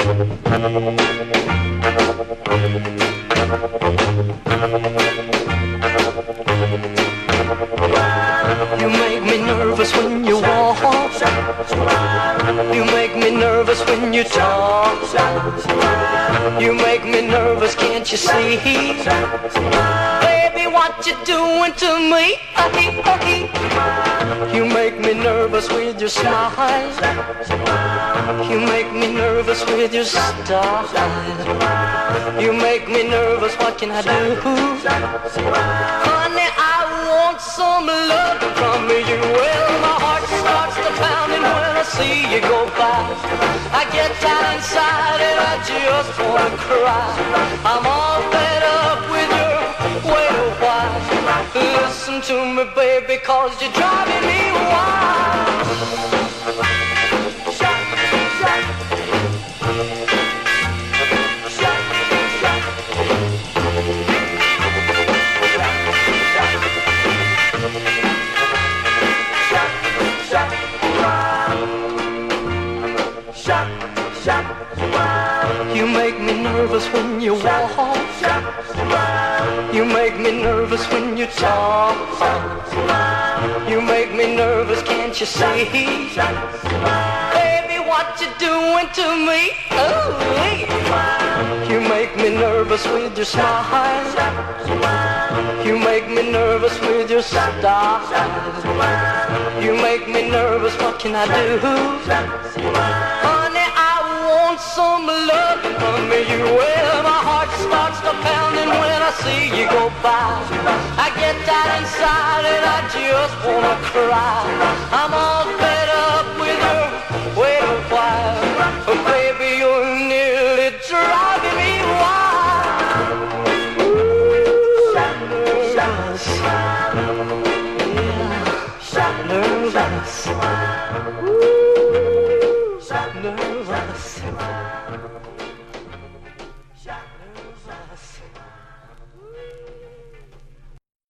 You make me nervous when you walk. You make me nervous when you talk. You make me nervous, can't you see? Baby, what you doing to me? You make me nervous with your smile. You make me nervous with your style. You make me nervous, what can I do? Honey, I want some love from you. Well, my heart starts to pounding when I see you go by. I get down inside and I just wanna cry. I'm all fed up with your way of why. Listen to me, baby, cause you're driving me wild. You make me nervous when you walk. You make me nervous when you talk. You make me nervous, can't you see? Baby, what you doing to me? Oh, you make me nervous with your smile. You make me nervous with your style. You make me nervous, what can I do? Honey, I want some love from you. Well, my heart starts to pounding when I see you go by. I get down inside and I just wanna cry. I'm all fed up with your way of why. Oh, baby, you're nearly driving me wild. Ooh, nervous. Yeah, nervous. Ooh.